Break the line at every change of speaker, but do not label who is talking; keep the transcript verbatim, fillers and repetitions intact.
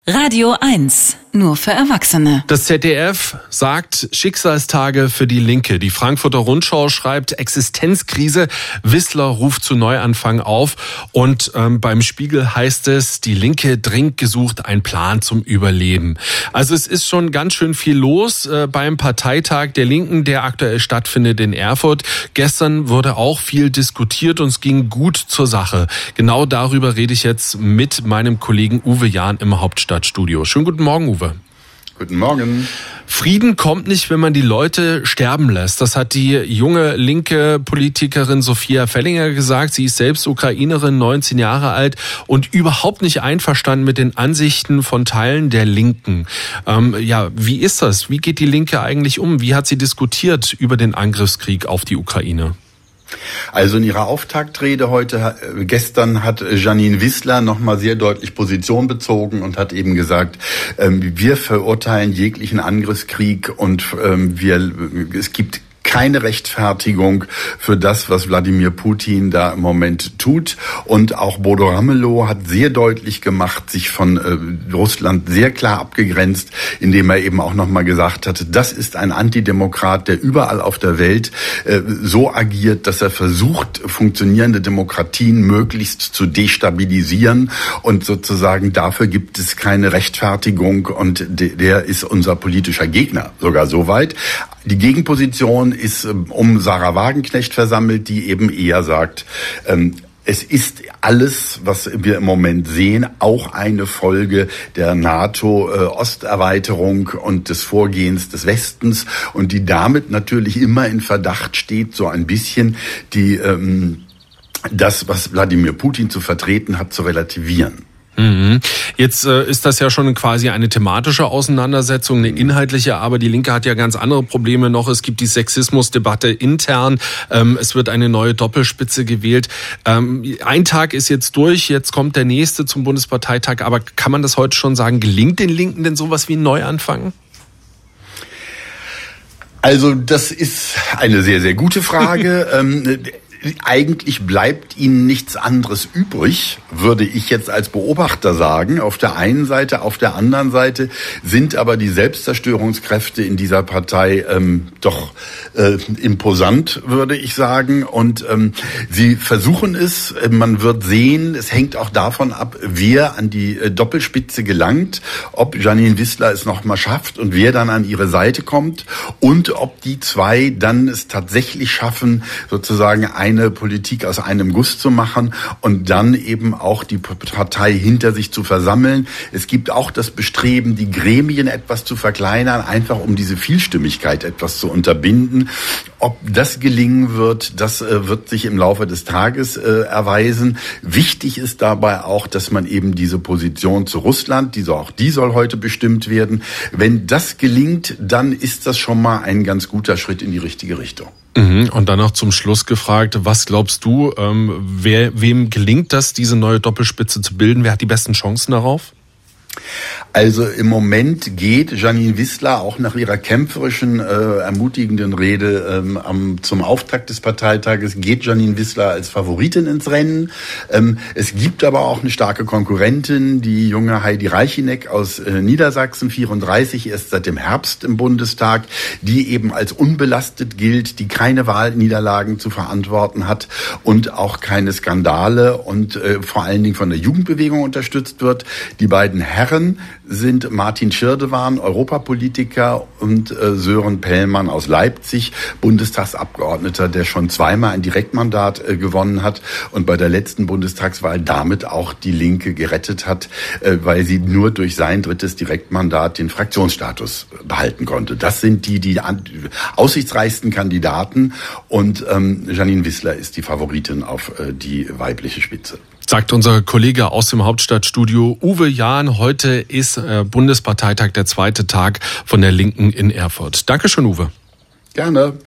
Radio eins, nur für Erwachsene.
Das Z D F sagt Schicksalstage für die Linke. Die Frankfurter Rundschau schreibt Existenzkrise, Wissler ruft zu Neuanfang auf. Und ähm, beim Spiegel heißt es, die Linke dringend gesucht, ein Plan zum Überleben. Also es ist schon ganz schön viel los äh, beim Parteitag der Linken, der aktuell stattfindet in Erfurt. Gestern wurde auch viel diskutiert und es ging gut zur Sache. Genau darüber rede ich jetzt mit meinem Kollegen Uwe Jahn im Hauptstadtstudio. Schönen guten Morgen, Uwe.
Guten Morgen.
Frieden kommt nicht, wenn man die Leute sterben lässt. Das hat die junge linke Politikerin Sophia Fellinger gesagt. Sie ist selbst Ukrainerin, neunzehn Jahre alt und überhaupt nicht einverstanden mit den Ansichten von Teilen der Linken. Ähm, ja, wie ist das? Wie geht die Linke eigentlich um? Wie hat sie diskutiert über den Angriffskrieg auf die Ukraine?
Also in ihrer Auftaktrede heute, gestern hat Jeanine Wissler nochmal sehr deutlich Position bezogen und hat eben gesagt, ähm, wir verurteilen jeglichen Angriffskrieg und ähm, wir, es gibt keine Rechtfertigung für das, was Wladimir Putin da im Moment tut. Und auch Bodo Ramelow hat sehr deutlich gemacht, sich von äh, Russland sehr klar abgegrenzt, indem er eben auch nochmal gesagt hatte, das ist ein Antidemokrat, der überall auf der Welt äh, so agiert, dass er versucht, funktionierende Demokratien möglichst zu destabilisieren. Und sozusagen dafür gibt es keine Rechtfertigung und de- der ist unser politischer Gegner, sogar so weit. Die Gegenposition ist um Sarah Wagenknecht versammelt, die eben eher sagt, ähm, es ist alles, was wir im Moment sehen, auch eine Folge der NATO-Osterweiterung und des Vorgehens des Westens und die damit natürlich immer in Verdacht steht, so ein bisschen die ähm, das, was Wladimir Putin zu vertreten hat, zu relativieren.
Jetzt äh, ist das ja schon quasi eine thematische Auseinandersetzung, eine inhaltliche, aber die Linke hat ja ganz andere Probleme noch. Es gibt die Sexismusdebatte intern, ähm, es wird eine neue Doppelspitze gewählt. Ähm, ein Tag ist jetzt durch, jetzt kommt der nächste zum Bundesparteitag, aber kann man das heute schon sagen, gelingt den Linken denn sowas wie ein Neuanfang?
Also das ist eine sehr, sehr gute Frage. ähm, Eigentlich bleibt ihnen nichts anderes übrig, würde ich jetzt als Beobachter sagen. Auf der einen Seite, auf der anderen Seite sind aber die Selbstzerstörungskräfte in dieser Partei ähm, doch äh, imposant, würde ich sagen. Und ähm, sie versuchen es. Man wird sehen, es hängt auch davon ab, wer an die äh, Doppelspitze gelangt, ob Jeanine Wissler es noch mal schafft und wer dann an ihre Seite kommt und ob die zwei dann es tatsächlich schaffen, sozusagen ein eine Politik aus einem Guss zu machen und dann eben auch die Partei hinter sich zu versammeln. Es gibt auch das Bestreben, die Gremien etwas zu verkleinern, einfach um diese Vielstimmigkeit etwas zu unterbinden. Ob das gelingen wird, das äh, wird sich im Laufe des Tages äh, erweisen. Wichtig ist dabei auch, dass man eben diese Position zu Russland, die soll, auch die soll heute bestimmt werden. Wenn das gelingt, dann ist das schon mal ein ganz guter Schritt in die richtige Richtung.
Und dann noch zum Schluss gefragt, was glaubst du, ähm, wer, wem gelingt das, diese neue Doppelspitze zu bilden? Wer hat die besten Chancen darauf?
Also im Moment geht Jeanine Wissler auch nach ihrer kämpferischen, äh, ermutigenden Rede ähm, am, zum Auftakt des Parteitages, geht Jeanine Wissler als Favoritin ins Rennen. Ähm, es gibt aber auch eine starke Konkurrentin, die junge Heidi Reichineck aus äh, Niedersachsen, vierunddreißig, erst seit dem Herbst im Bundestag, die eben als unbelastet gilt, die keine Wahlniederlagen zu verantworten hat und auch keine Skandale und äh, vor allen Dingen von der Jugendbewegung unterstützt wird. Die beiden Herren sind Martin Schirdewan, Europapolitiker, und äh, Sören Pellmann aus Leipzig, Bundestagsabgeordneter, der schon zweimal ein Direktmandat äh, gewonnen hat und bei der letzten Bundestagswahl damit auch die Linke gerettet hat, äh, weil sie nur durch sein drittes Direktmandat den Fraktionsstatus behalten konnte. Das sind die, die an, aussichtsreichsten Kandidaten und ähm, Jeanine Wissler ist die Favoritin auf äh, die weibliche Spitze.
Sagt unser Kollege aus dem Hauptstadtstudio Uwe Jahn. Heute ist äh, Bundesparteitag, der zweite Tag von der Linken in Erfurt. Dankeschön, Uwe.
Gerne.